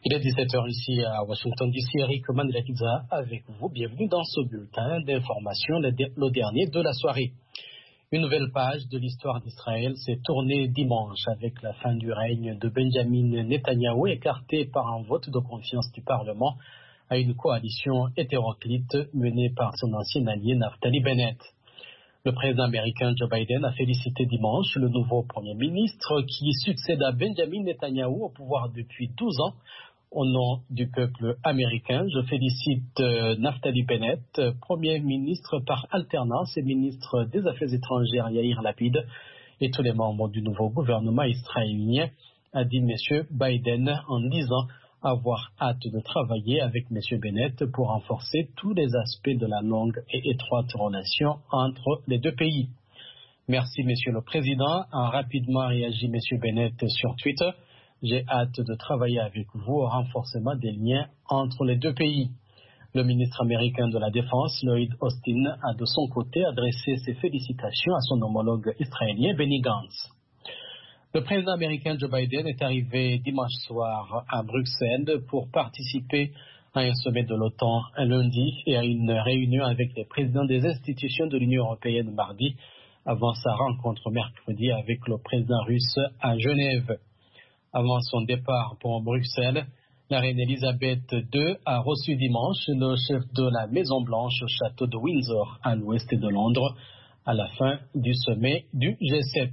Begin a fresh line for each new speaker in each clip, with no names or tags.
Il est 17h ici à Washington DC. Eric Mandelakiza avec vous. Bienvenue dans ce bulletin d'information, le dernier de la soirée. Une nouvelle page de l'histoire d'Israël s'est tournée dimanche avec la fin du règne de Benjamin Netanyahou, écarté par un vote de confiance du Parlement à une coalition hétéroclite menée par son ancien allié Naftali Bennett. Le président américain Joe Biden a félicité dimanche le nouveau Premier ministre qui succède à Benjamin Netanyahou au pouvoir depuis 12 ans. Au nom du peuple américain, je félicite Naftali Bennett, Premier ministre par alternance et ministre des Affaires étrangères Yair Lapid et tous les membres du nouveau gouvernement israélien, a dit M. Biden en disant avoir hâte de travailler avec M. Bennett pour renforcer tous les aspects de la longue et étroite relation entre les deux pays. Merci, Monsieur le Président, a rapidement réagi M. Bennett sur Twitter. J'ai hâte de travailler avec vous au renforcement des liens entre les deux pays. Le ministre américain de la Défense, Lloyd Austin, a de son côté adressé ses félicitations à son homologue israélien, Benny Gantz. Le président américain Joe Biden est arrivé dimanche soir à Bruxelles pour participer à un sommet de l'OTAN lundi et à une réunion avec les présidents des institutions de l'Union européenne mardi, avant sa rencontre mercredi avec le président russe à Genève. Avant son départ pour Bruxelles, la reine Elisabeth II a reçu dimanche le chef de la Maison-Blanche au château de Windsor, à l'ouest de Londres, à la fin du sommet du G7.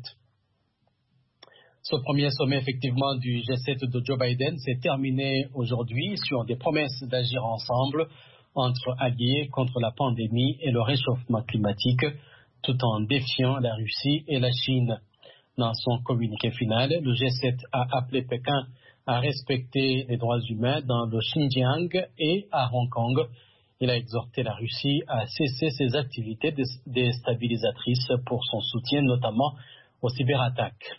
Ce premier sommet, effectivement, du G7 de Joe Biden s'est terminé aujourd'hui sur des promesses d'agir ensemble entre alliés contre la pandémie et le réchauffement climatique, tout en défiant la Russie et la Chine. Dans son communiqué final, le G7 a appelé Pékin à respecter les droits humains dans le Xinjiang et à Hong Kong. Il a exhorté la Russie à cesser ses activités déstabilisatrices pour son soutien, notamment aux cyberattaques.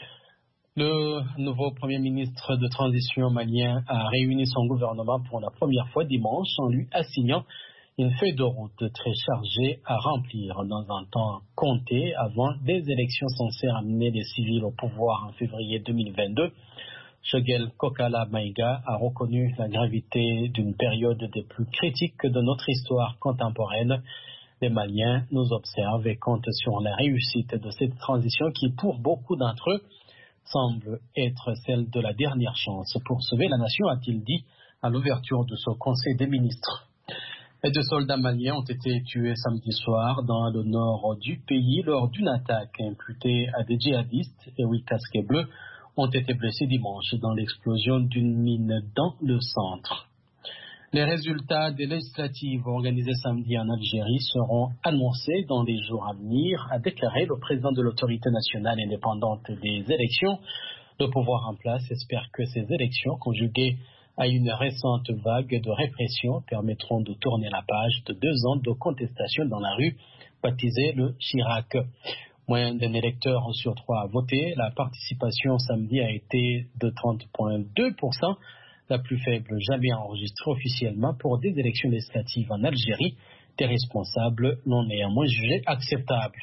Le nouveau Premier ministre de transition malien a réuni son gouvernement pour la première fois dimanche en lui assignant une feuille de route très chargée à remplir dans un temps compté avant des élections censées ramener les civils au pouvoir en février 2022. Shogel Kokala Maïga a reconnu la gravité d'une période des plus critiques de notre histoire contemporaine. Les Maliens nous observent et comptent sur la réussite de cette transition qui, pour beaucoup d'entre eux, semble être celle de la dernière chance pour sauver la nation, a-t-il dit à l'ouverture de ce Conseil des ministres. Les 2 soldats maliens ont été tués samedi soir dans le nord du pays lors d'une attaque imputée à des djihadistes et 8 casquets bleus ont été blessés dimanche dans l'explosion d'une mine dans le centre. Les résultats des législatives organisées samedi en Algérie seront annoncés dans les jours à venir, a déclaré le président de l'autorité nationale indépendante des élections. Le pouvoir en place espère que ces élections, conjuguées à une récente vague de répression, permettront de tourner la page de 2 ans de contestation dans la rue, baptisée le Chirac. Moins d'un électeur sur 3 a voté. La participation samedi a été de 30,2%, la plus faible jamais enregistrée officiellement pour des élections législatives en Algérie, des responsables l'ont néanmoins jugé acceptable.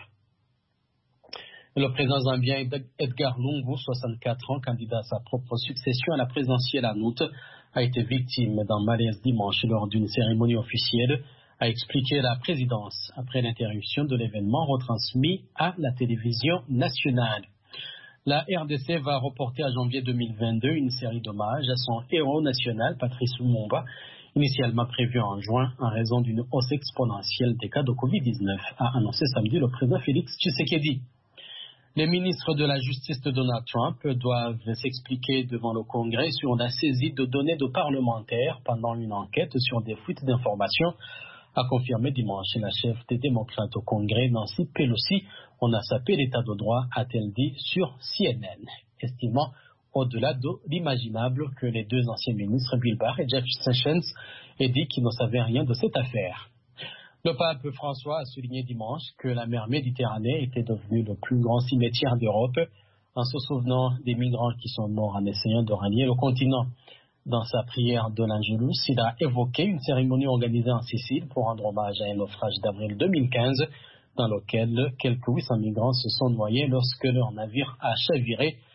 Le président zambien Edgar Lungu, 64 ans, candidat à sa propre succession à la présidentielle en août, a été victime d'un malaise dimanche lors d'une cérémonie officielle, a expliqué la présidence après l'interruption de l'événement retransmis à la télévision nationale. La RDC va reporter à janvier 2022 une série d'hommages à son héros national, Patrice Lumumba, initialement prévue en juin en raison d'une hausse exponentielle des cas de Covid-19, a annoncé samedi le président Félix Tshisekedi. Les ministres de la Justice de Donald Trump doivent s'expliquer devant le Congrès sur la saisie de données de parlementaires pendant une enquête sur des fuites d'informations, a confirmé dimanche la chef des démocrates au Congrès, Nancy Pelosi. On a sapé l'état de droit, a-t-elle dit sur CNN, estimant au-delà de l'imaginable que les 2 anciens ministres Bill Barr et Jeff Sessions aient dit qu'ils ne savaient rien de cette affaire. Le pape François a souligné dimanche que la mer Méditerranée était devenue le plus grand cimetière d'Europe en se souvenant des migrants qui sont morts en essayant de rallier le continent. Dans sa prière de l'Angelus, il a évoqué une cérémonie organisée en Sicile pour rendre hommage à un naufrage d'avril 2015 dans lequel quelques 800 migrants se sont noyés lorsque leur navire a chaviré